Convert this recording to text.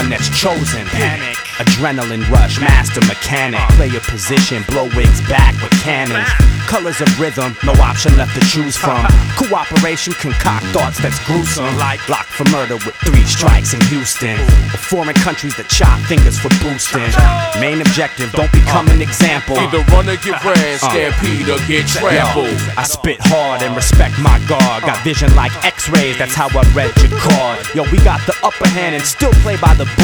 that's chosen. Panic, adrenaline rush, master mechanic. Player position, blow wigs back with cannons. Colors of rhythm, no option left to choose from. Cooperation, concoct thoughts that's gruesome. Like block for murder with 3 strikes in Houston. Or foreign countries that chop fingers for boosting. Main objective, don't become an example. Either run or get ran, stampede or get trampled. I spit hard and respect my guard. Got vision like x-rays, that's how I read your card. Yo, we got the upper hand and still play by the book.